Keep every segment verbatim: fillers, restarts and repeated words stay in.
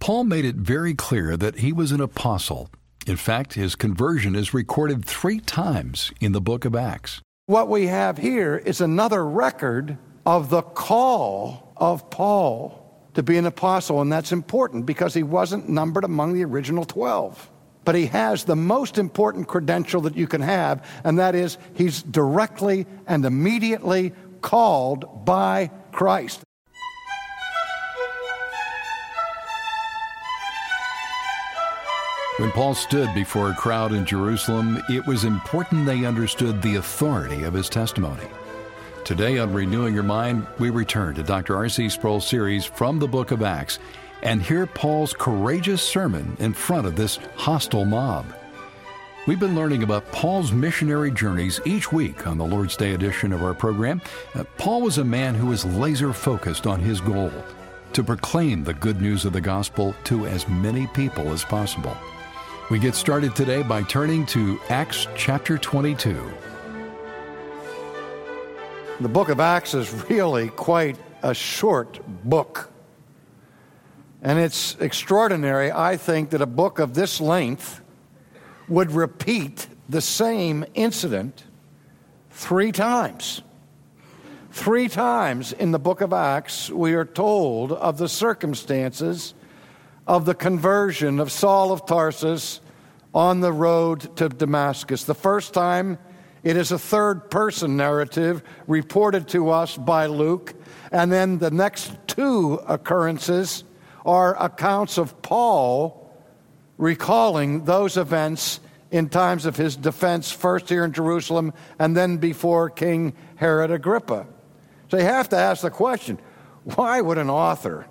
Paul made it very clear that he was an apostle. In fact, his conversion is recorded three times in the book of Acts. What we have here is another record of the call of Paul to be an apostle, and that's important because he wasn't numbered among the original twelve. But he has the most important credential that you can have, and that is he's directly and immediately called by Christ. When Paul stood before a crowd in Jerusalem, it was important they understood the authority of his testimony. Today on Renewing Your Mind, we return to Doctor R C Sproul's series from the book of Acts and hear Paul's courageous sermon in front of this hostile mob. We've been learning about Paul's missionary journeys each week on the Lord's Day edition of our program. Uh, Paul was a man who was laser-focused on his goal, to proclaim the good news of the gospel to as many people as possible. We get started today by turning to Acts chapter twenty-two. The book of Acts is really quite a short book. And it's extraordinary, I think, that a book of this length would repeat the same incident three times. Three times in the book of Acts, we are told of the circumstances of the conversion of Saul of Tarsus on the road to Damascus. The first time, it is a third-person narrative reported to us by Luke, and then the next two occurrences are accounts of Paul recalling those events in times of his defense, first here in Jerusalem and then before King Herod Agrippa. So you have to ask the question, why would an author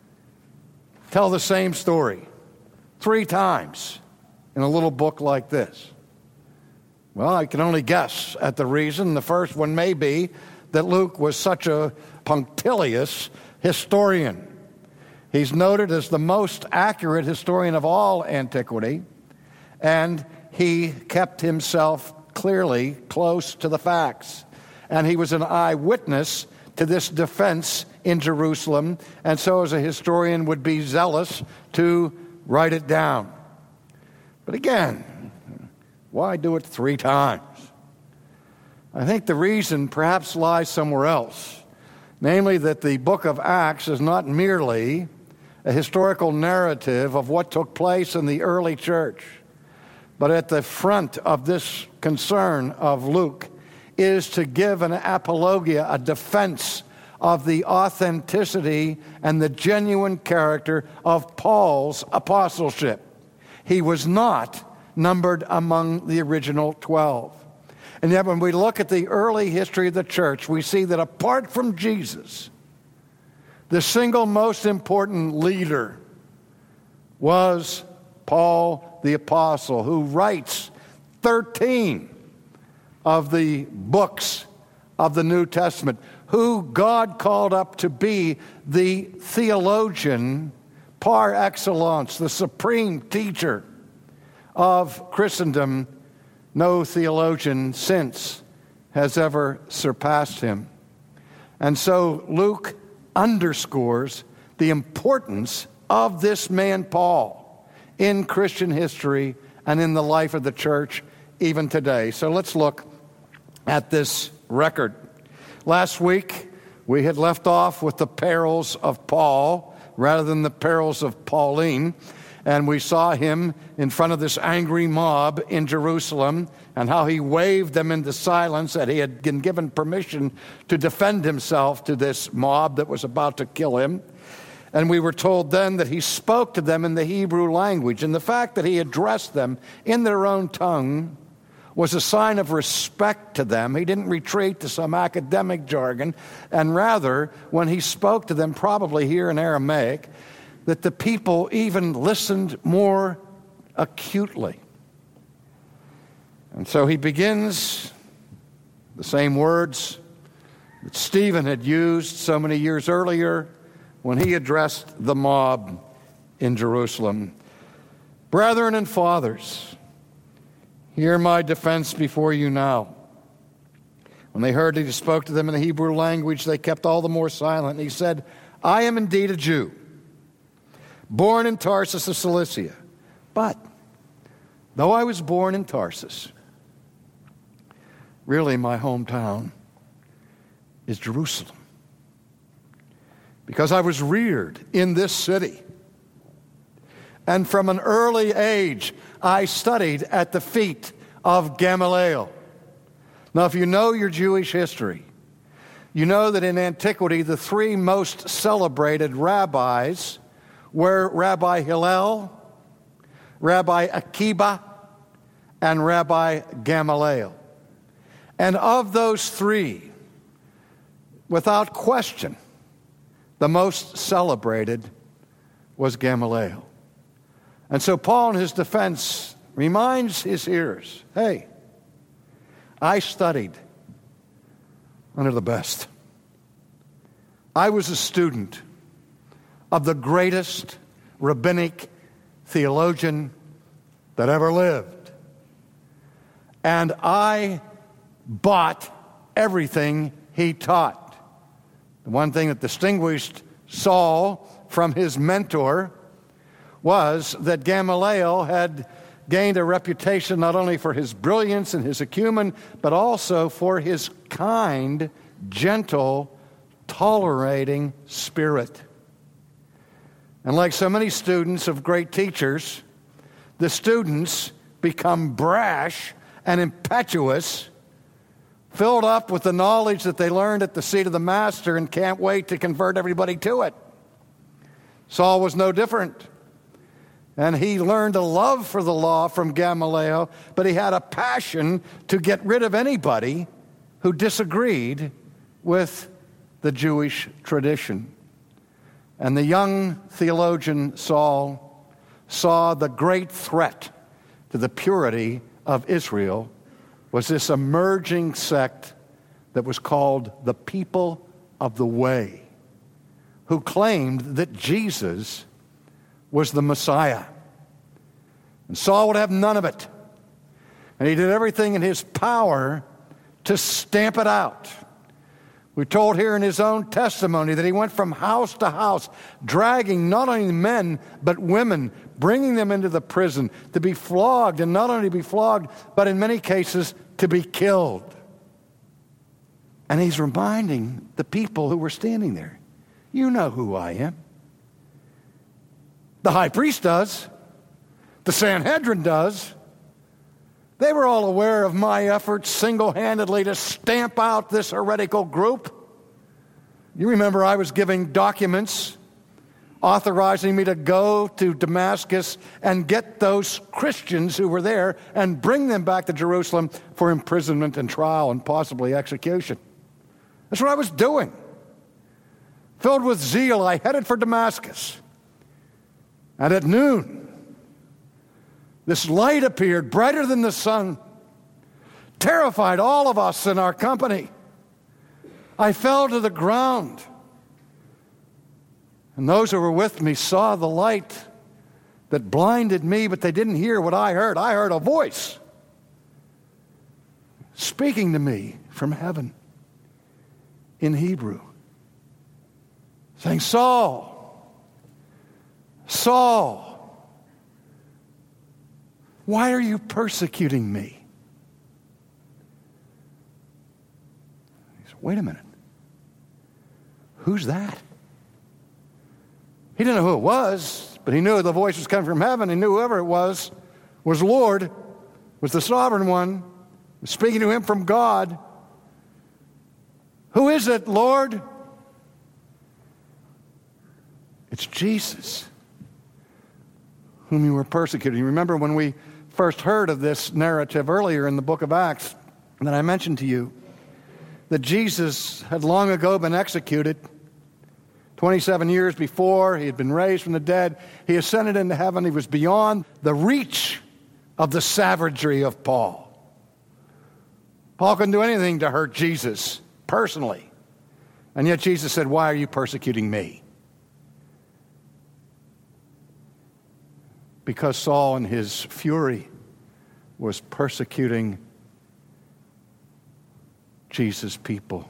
tell the same story three times in a little book like this? Well, I can only guess at the reason. The first one may be that Luke was such a punctilious historian. He's noted as the most accurate historian of all antiquity, and he kept himself clearly close to the facts. And he was an eyewitness to this defense in Jerusalem, and so as a historian would be zealous to write it down. But again, why do it three times? I think the reason perhaps lies somewhere else, namely that the book of Acts is not merely a historical narrative of what took place in the early church, but at the front of this concern of Luke is to give an apologia, a defense of the authenticity and the genuine character of Paul's apostleship. He was not numbered among the original twelve. And yet when we look at the early history of the church, we see that apart from Jesus, the single most important leader was Paul the apostle, who writes thirteen of the books of the New Testament, who God called up to be the theologian par excellence, the supreme teacher of Christendom. No theologian since has ever surpassed him. And so Luke underscores the importance of this man Paul in Christian history and in the life of the church even today. So let's look at this record. Last week, we had left off with the perils of Paul rather than the perils of Pauline. And we saw him in front of this angry mob in Jerusalem and how he waved them into silence, that he had been given permission to defend himself to this mob that was about to kill him. And we were told then that he spoke to them in the Hebrew language. And the fact that he addressed them in their own tongue was a sign of respect to them. He didn't retreat to some academic jargon. And rather, when he spoke to them, probably here in Aramaic, that the people even listened more acutely. And so he begins the same words that Stephen had used so many years earlier when he addressed the mob in Jerusalem. Brethren and fathers, hear my defense before you now. When they heard that he spoke to them in the Hebrew language, they kept all the more silent. And he said, I am indeed a Jew, born in Tarsus of Cilicia. But though I was born in Tarsus, really my hometown is Jerusalem. Because I was reared in this city. And from an early age, I studied at the feet of Gamaliel. Now, if you know your Jewish history, you know that in antiquity, the three most celebrated rabbis were Rabbi Hillel, Rabbi Akiba, and Rabbi Gamaliel. And of those three, without question, the most celebrated was Gamaliel. And so Paul, in his defense, reminds his hearers, hey, I studied under the best. I was a student of the greatest rabbinic theologian that ever lived. And I bought everything he taught. The one thing that distinguished Saul from his mentor was that Gamaliel had gained a reputation not only for his brilliance and his acumen, but also for his kind, gentle, tolerating spirit. And like so many students of great teachers, the students become brash and impetuous, filled up with the knowledge that they learned at the seat of the master and can't wait to convert everybody to it. Saul was no different. And he learned a love for the law from Gamaliel, but he had a passion to get rid of anybody who disagreed with the Jewish tradition. And the young theologian Saul saw the great threat to the purity of Israel was this emerging sect that was called the People of the Way, who claimed that Jesus was the Messiah. And Saul would have none of it. And he did everything in his power to stamp it out. We're told here in his own testimony that he went from house to house, dragging not only men, but women, bringing them into the prison to be flogged, and not only to be flogged, but in many cases to be killed. And he's reminding the people who were standing there, you know who I am. The high priest does. The Sanhedrin does. They were all aware of my efforts single-handedly to stamp out this heretical group. You remember I was giving documents authorizing me to go to Damascus and get those Christians who were there and bring them back to Jerusalem for imprisonment and trial and possibly execution. That's what I was doing. Filled with zeal, I headed for Damascus. And at noon, this light appeared, brighter than the sun, terrified all of us in our company. I fell to the ground. And those who were with me saw the light that blinded me, but they didn't hear what I heard. I heard a voice speaking to me from heaven in Hebrew, saying, Saul, Saul, why are you persecuting me? He said, wait a minute. Who's that? He didn't know who it was, but he knew the voice was coming from heaven. He knew whoever it was was Lord, was the sovereign one, was speaking to him from God. Who is it, Lord? It's Jesus, whom you were persecuting. You remember when we first heard of this narrative earlier in the book of Acts that I mentioned to you, that Jesus had long ago been executed. twenty-seven years before, he had been raised from the dead. He ascended into heaven. He was beyond the reach of the savagery of Paul. Paul couldn't do anything to hurt Jesus personally. And yet Jesus said, why are you persecuting me? Because Saul in his fury was persecuting Jesus' people,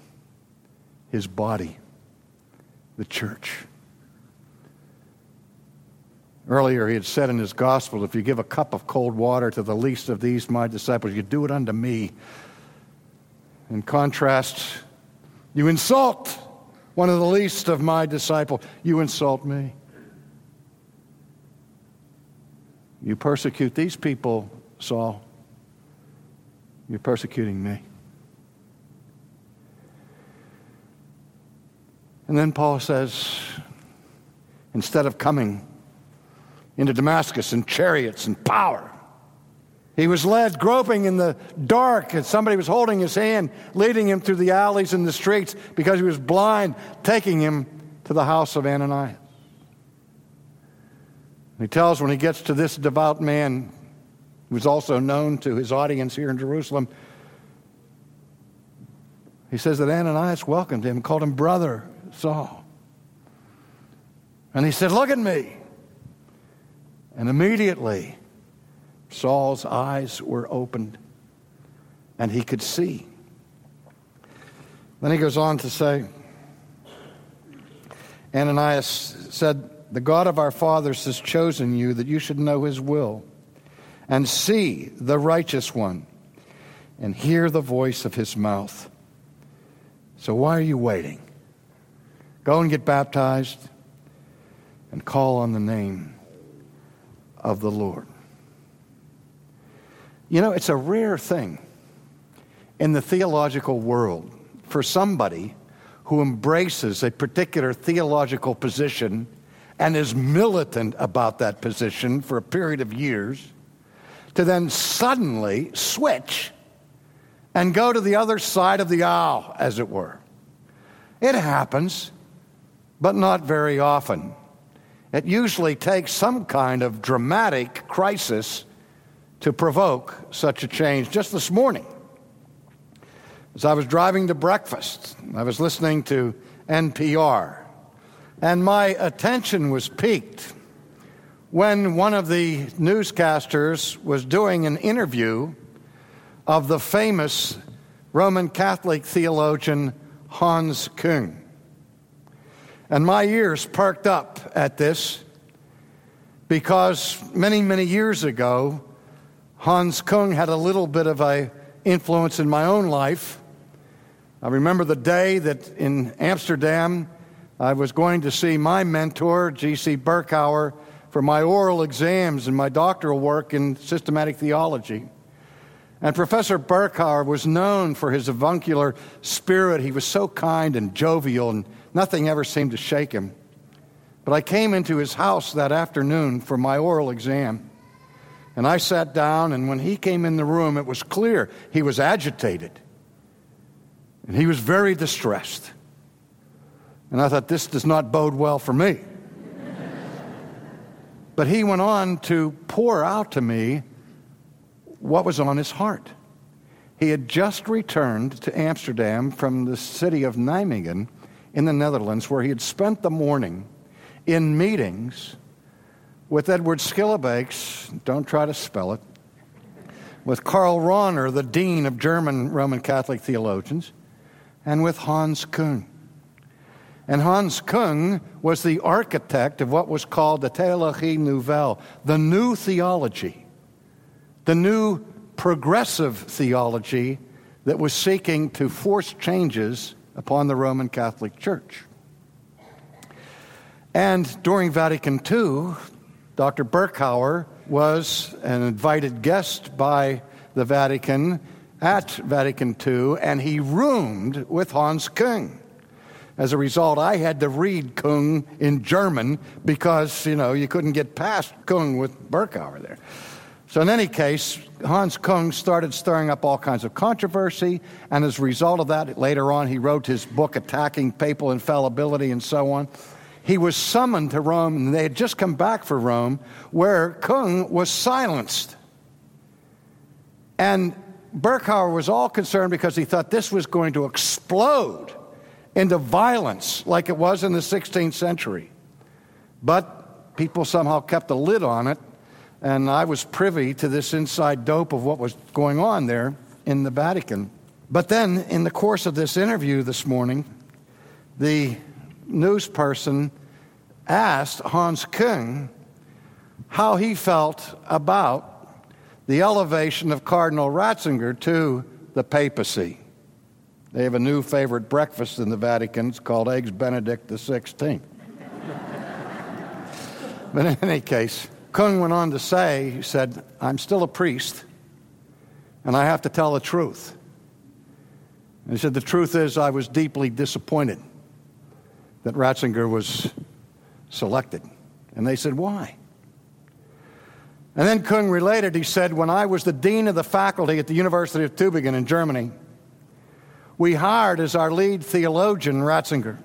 his body, the church. Earlier he had said in his gospel, if you give a cup of cold water to the least of these my disciples, you do it unto me. In contrast, you insult one of the least of my disciples, you insult me. You persecute these people, Saul, you're persecuting me. And then Paul says, instead of coming into Damascus in chariots and power, he was led groping in the dark, and somebody was holding his hand, leading him through the alleys and the streets because he was blind, taking him to the house of Ananias. He tells when he gets to this devout man, who was also known to his audience here in Jerusalem, he says that Ananias welcomed him, called him brother Saul. And he said, look at me. And immediately Saul's eyes were opened and he could see. Then he goes on to say, Ananias said, the God of our fathers has chosen you that you should know his will and see the righteous one and hear the voice of his mouth. So why are you waiting? Go and get baptized and call on the name of the Lord. You know, it's a rare thing in the theological world for somebody who embraces a particular theological position and is militant about that position for a period of years to then suddenly switch and go to the other side of the aisle, as it were. It happens, but not very often. It usually takes some kind of dramatic crisis to provoke such a change. Just this morning, as I was driving to breakfast, I was listening to N P R, and my attention was piqued when one of the newscasters was doing an interview of the famous Roman Catholic theologian Hans Küng. And my ears perked up at this because many, many years ago, Hans Küng had a little bit of an influence in my own life. I remember the day that in Amsterdam, I was going to see my mentor, G C Berkouwer, for my oral exams and my doctoral work in systematic theology. And Professor Berkouwer was known for his avuncular spirit. He was so kind and jovial, and nothing ever seemed to shake him. But I came into his house that afternoon for my oral exam, and I sat down, and when he came in the room, it was clear he was agitated, and he was very distressed. And I thought, this does not bode well for me. But he went on to pour out to me what was on his heart. He had just returned to Amsterdam from the city of Nijmegen in the Netherlands, where he had spent the morning in meetings with Edward Schillebeeckx, don't try to spell it, with Karl Rahner, the dean of German Roman Catholic theologians, and with Hans Küng. And Hans Küng was the architect of what was called the Théologie Nouvelle, the new theology, the new progressive theology that was seeking to force changes upon the Roman Catholic Church. And during Vatican Two, Doctor Berkouwer was an invited guest by the Vatican at Vatican Two, and he roomed with Hans Küng. As a result, I had to read Küng in German because, you know, you couldn't get past Küng with Berkouwer there. So in any case, Hans Küng started stirring up all kinds of controversy, and as a result of that, later on he wrote his book Attacking Papal Infallibility and so on. He was summoned to Rome, and they had just come back from Rome, where Küng was silenced. And Berkouwer was all concerned because he thought this was going to explode into violence like it was in the sixteenth century. But people somehow kept a lid on it, and I was privy to this inside dope of what was going on there in the Vatican. But then, in the course of this interview this morning, the news person asked Hans Küng how he felt about the elevation of Cardinal Ratzinger to the papacy. They have a new favorite breakfast in the Vatican. It's called Eggs Benedict the sixteenth. But in any case, Kung went on to say, he said, I'm still a priest, and I have to tell the truth. And he said, the truth is I was deeply disappointed that Ratzinger was selected. And they said, why? And then Kung related, he said, when I was the dean of the faculty at the University of Tübingen in Germany, we hired as our lead theologian Ratzinger.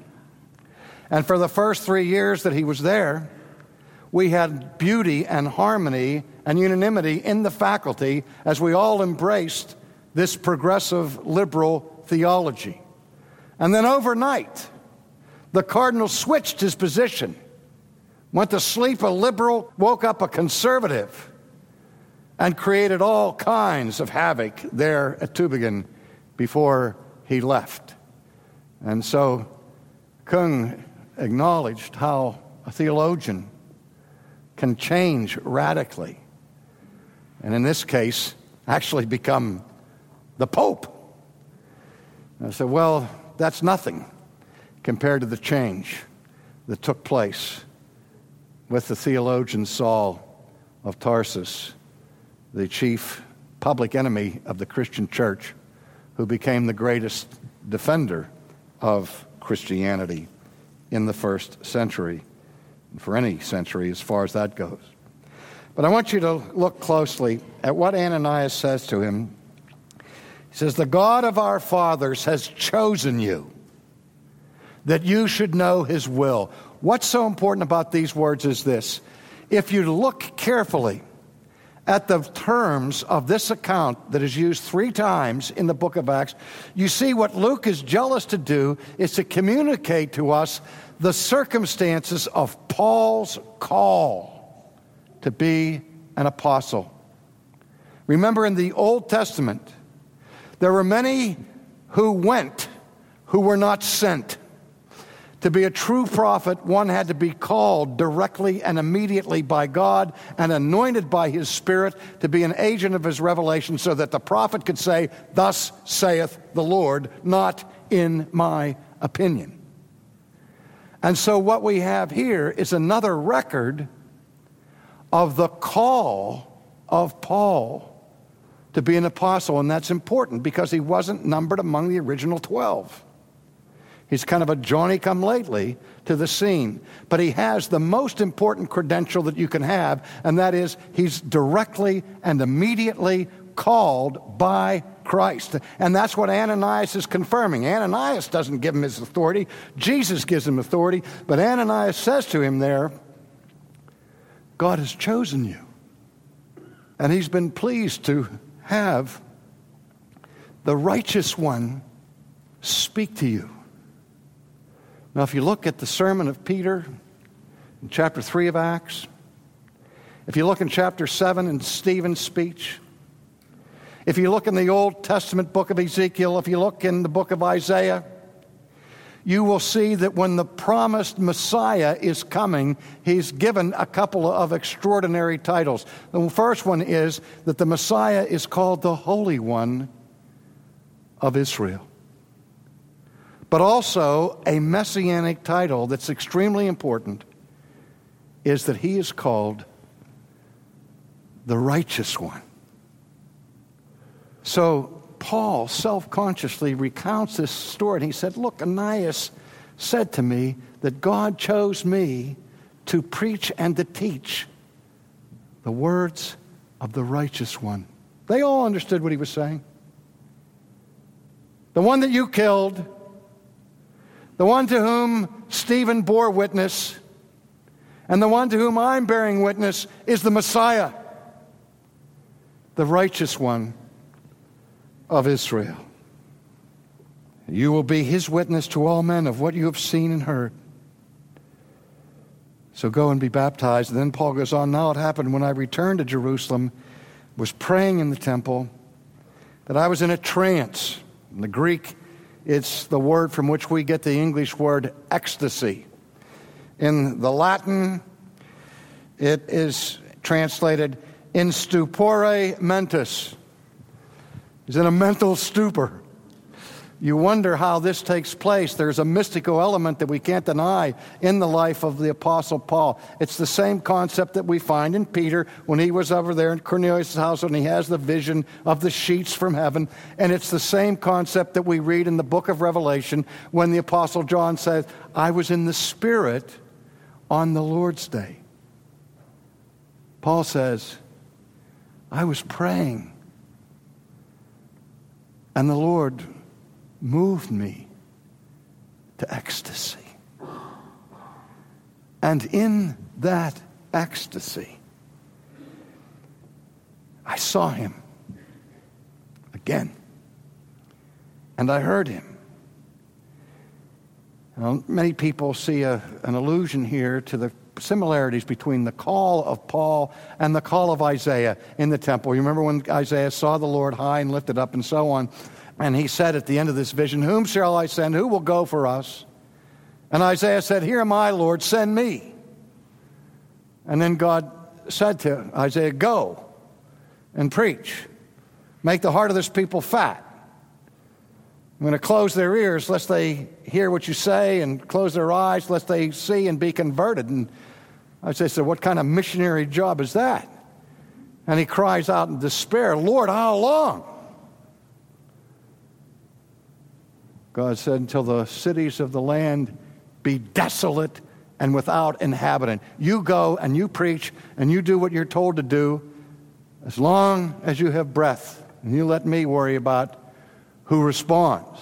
And for the first three years that he was there, we had beauty and harmony and unanimity in the faculty as we all embraced this progressive liberal theology. And then overnight, the cardinal switched his position, went to sleep a liberal, woke up a conservative, and created all kinds of havoc there at Tübingen before he left. And so Kung acknowledged how a theologian can change radically, and in this case, actually become the Pope. And I said, well, that's nothing compared to the change that took place with the theologian Saul of Tarsus, the chief public enemy of the Christian church, who became the greatest defender of Christianity in the first century, for any century as far as that goes. But I want you to look closely at what Ananias says to him. He says, the God of our fathers has chosen you that you should know his will. What's so important about these words is this. If you look carefully at the terms of this account that is used three times in the book of Acts, you see what Luke is jealous to do is to communicate to us the circumstances of Paul's call to be an apostle. Remember, in the Old Testament, there were many who went who were not sent. To be a true prophet, one had to be called directly and immediately by God and anointed by his Spirit to be an agent of his revelation so that the prophet could say, thus saith the Lord, not in my opinion. And so what we have here is another record of the call of Paul to be an apostle, and that's important because he wasn't numbered among the original twelve. He's kind of a Johnny-come-lately to the scene. But he has the most important credential that you can have, and that is he's directly and immediately called by Christ. And that's what Ananias is confirming. Ananias doesn't give him his authority. Jesus gives him authority. But Ananias says to him there, God has chosen you. And he's been pleased to have the righteous one speak to you. Now, if you look at the sermon of Peter in chapter three of Acts, if you look in chapter seven in Stephen's speech, if you look in the Old Testament book of Ezekiel, if you look in the book of Isaiah, you will see that when the promised Messiah is coming, he's given a couple of extraordinary titles. The first one is that the Messiah is called the Holy One of Israel. But also a messianic title that's extremely important is that he is called the Righteous One. So Paul self-consciously recounts this story, and he said, look, Ananias said to me that God chose me to preach and to teach the words of the Righteous One. They all understood what he was saying. The one that you killed, the one to whom Stephen bore witness, and the one to whom I'm bearing witness is the Messiah, the Righteous One of Israel. You will be his witness to all men of what you have seen and heard. So go and be baptized. And then Paul goes on, now it happened when I returned to Jerusalem, was praying in the temple, that I was in a trance. In the Greek, it's the word from which we get the English word ecstasy. In the Latin, It is translated in stupore mentis. He's in a mental stupor. You wonder how this takes place. There's a mystical element that we can't deny in the life of the Apostle Paul. It's the same concept that we find in Peter when he was over there in Cornelius' house and he has the vision of the sheets from heaven. And it's the same concept that we read in the book of Revelation when the Apostle John says, I was in the Spirit on the Lord's day. Paul says, I was praying, and the Lord moved me to ecstasy. And in that ecstasy, I saw him again. And I heard him. Now, many people see a, an allusion here to the similarities between the call of Paul and the call of Isaiah in the temple. You remember when Isaiah saw the Lord high and lifted up and so on, and he said at the end of this vision, whom shall I send? Who will go for us? And Isaiah said, here am I, Lord, send me. And then God said to Isaiah, go and preach. Make the heart of this people fat. I'm going to close their ears lest they hear what you say, and close their eyes lest they see and be converted. And Isaiah said, what kind of missionary job is that? And he cries out in despair, Lord, how long? God said, until the cities of the land be desolate and without inhabitant. You go and you preach and you do what you're told to do as long as you have breath. And you let me worry about who responds.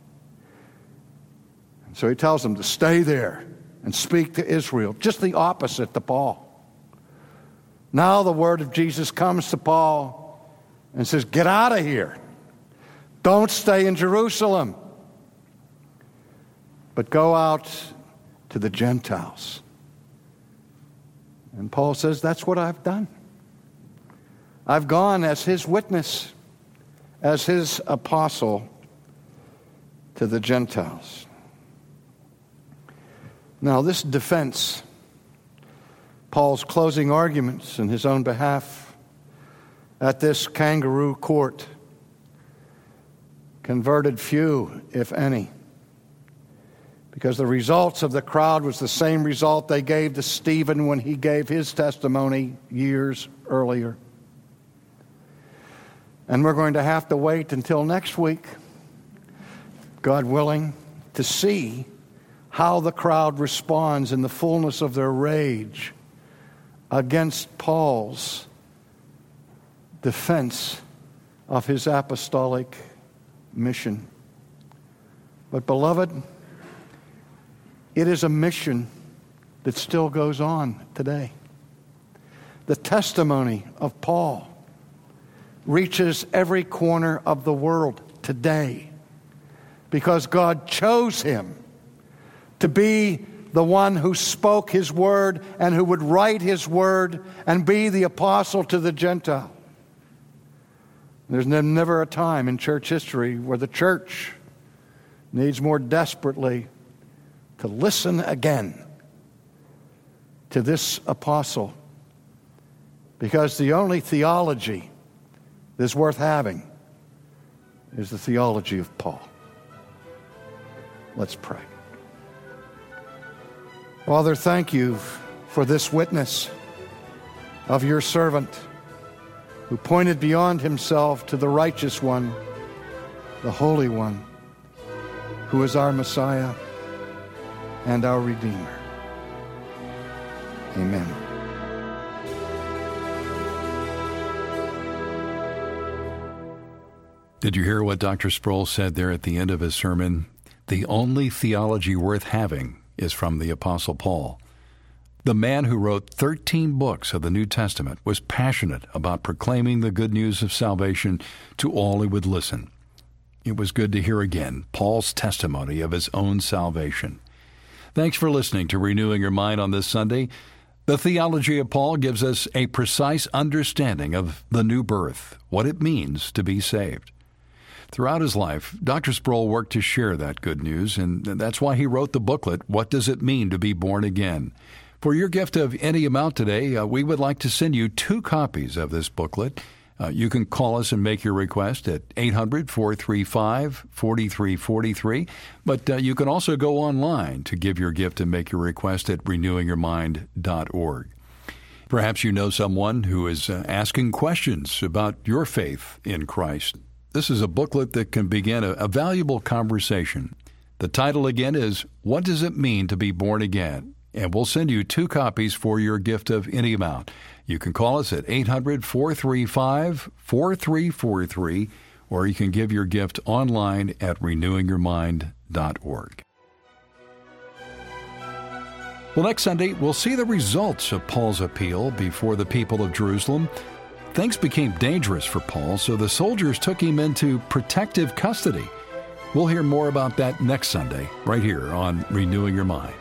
And so he tells them to stay there and speak to Israel. Just the opposite to Paul. Now the word of Jesus comes to Paul and says, get out of here. Don't stay in Jerusalem, but go out to the Gentiles. And Paul says, that's what I've done. I've gone as his witness, as his apostle to the Gentiles. Now, this defense, Paul's closing arguments in his own behalf at this kangaroo court, converted few, if any, because the results of the crowd was the same result they gave to Stephen when he gave his testimony years earlier. And we're going to have to wait until next week, God willing, to see how the crowd responds in the fullness of their rage against Paul's defense of his apostolic mission. But beloved, it is a mission that still goes on today. The testimony of Paul reaches every corner of the world today because God chose him to be the one who spoke his word and who would write his word and be the apostle to the Gentile. There's never a time in church history where the church needs more desperately to listen again to this apostle, because the only theology that's worth having is the theology of Paul. Let's pray. Father, thank you for this witness of your servant who pointed beyond himself to the righteous one, the Holy One, who is our Messiah and our Redeemer. Amen. Did you hear what Doctor Sproul said there at the end of his sermon? The only theology worth having is from the Apostle Paul. The man who wrote thirteen books of the New Testament was passionate about proclaiming the good news of salvation to all who would listen. It was good to hear again Paul's testimony of his own salvation. Thanks for listening to Renewing Your Mind on this Sunday. The theology of Paul gives us a precise understanding of the new birth, what it means to be saved. Throughout his life, Doctor Sproul worked to share that good news, and that's why he wrote the booklet, What Does It Mean to Be Born Again? For your gift of any amount today, uh, we would like to send you two copies of this booklet. Uh, you can call us and make your request at eight hundred, four three five, four three four three. But uh, you can also go online to give your gift and make your request at renewing your mind dot org. Perhaps you know someone who is uh, asking questions about your faith in Christ. This is a booklet that can begin a, a valuable conversation. The title again is, What Does It Mean to Be Born Again? And we'll send you two copies for your gift of any amount. You can call us at eight hundred, four three five, four three four three, or you can give your gift online at renewing your mind dot org. Well, next Sunday, we'll see the results of Paul's appeal before the people of Jerusalem. Things became dangerous for Paul, so the soldiers took him into protective custody. We'll hear more about that next Sunday, right here on Renewing Your Mind.